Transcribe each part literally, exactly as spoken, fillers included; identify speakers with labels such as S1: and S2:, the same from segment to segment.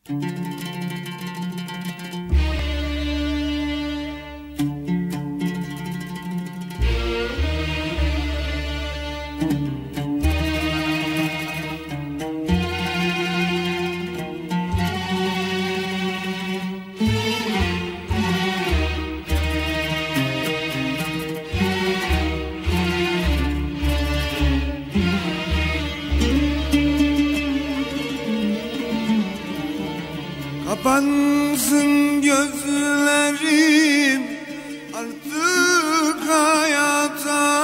S1: Kapansın gözlerim artık hayata,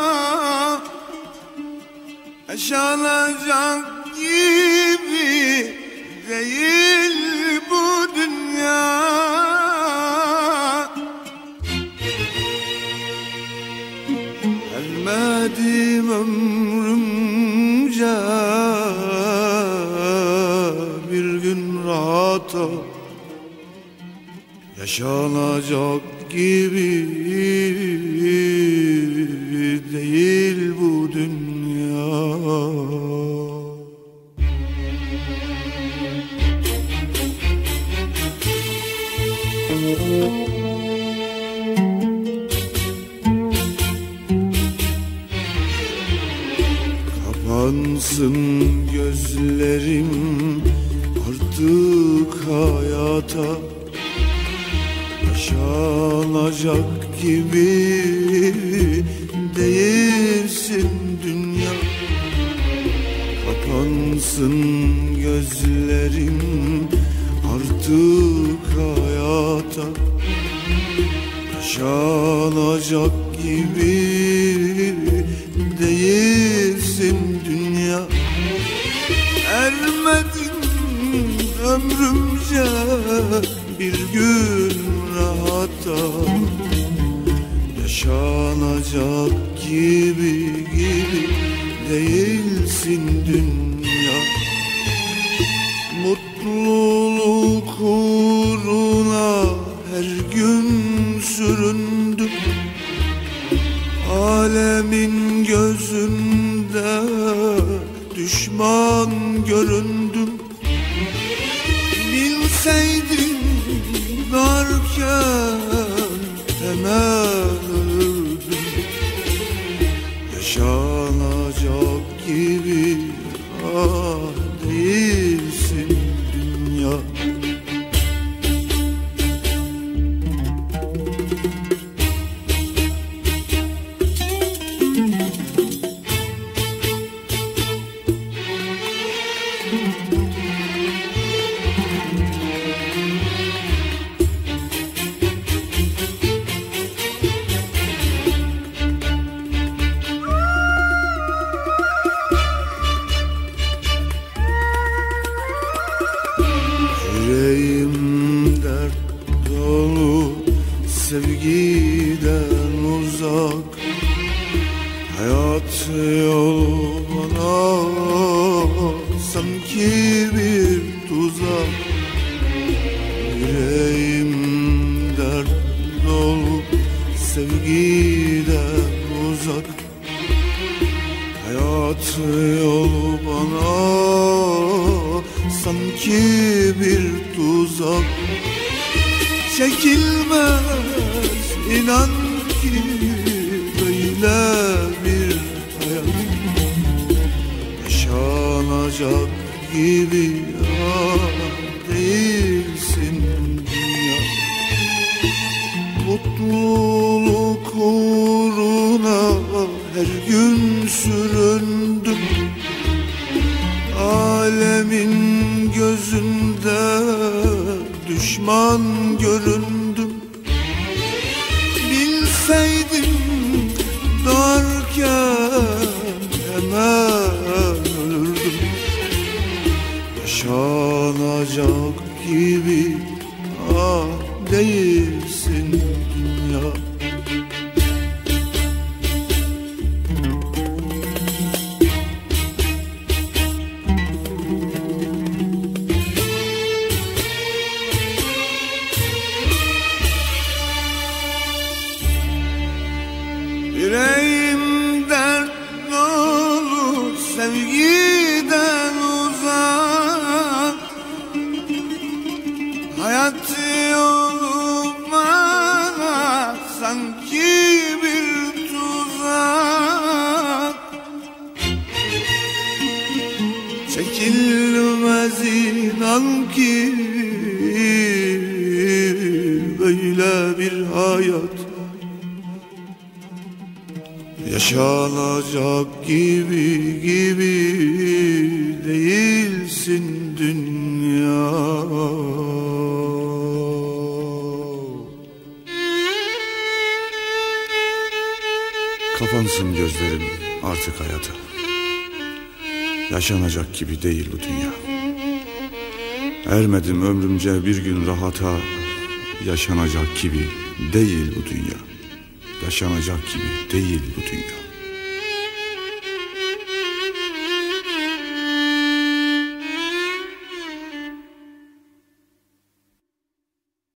S1: yaşanacak gibi değil bu dünya. Ermedim ömrümce bir gün rahata, yaşanacak gibi değil bu dünya. Kapansın gözlerim artık hayata, yaşanacak gibi değilsin dünya. Kapansın gözlerim artık hayata, yaşanacak gibi değilsin dünya. Ermedim ömrümce bir gün rahata, yaşanacak gibi gibi değilsin dünya. Mutluluk uğruna her gün süründüm, alemin gözünde düşman göründüm. Bilseydim varken hemen ölürdüm, yaşanacak gibi ah değilsin dünya. Yüreğim dert dolu, sevgiden uzak, hayat yolu bana sanki bir tuzak. Yüreğim dert dolu, sevgiden uzak, hayat yolu bana sanki bir tuzak. Çekilmez inan ki böyle bir hayat, yaşanacak gibi ah değilsin dünya. Mutluluk uğruna her gün süründüm, alemin gözünde düşman göründüm. Bilseydim doğarken hemen ölürdüm, yaşanacak gibi ah değilsin dünya. Yüreğim dert dolu, sevgiden uzak, çekilmez inan ki böyle bir hayat yaşanacak gibi gibi değilsin dünya. Kapansın gözlerim artık hayata, yaşanacak gibi değil bu dünya. Ermedim ömrümce bir gün rahata, yaşanacak gibi değil bu dünya. Yaşanacak gibi değil bu dünya.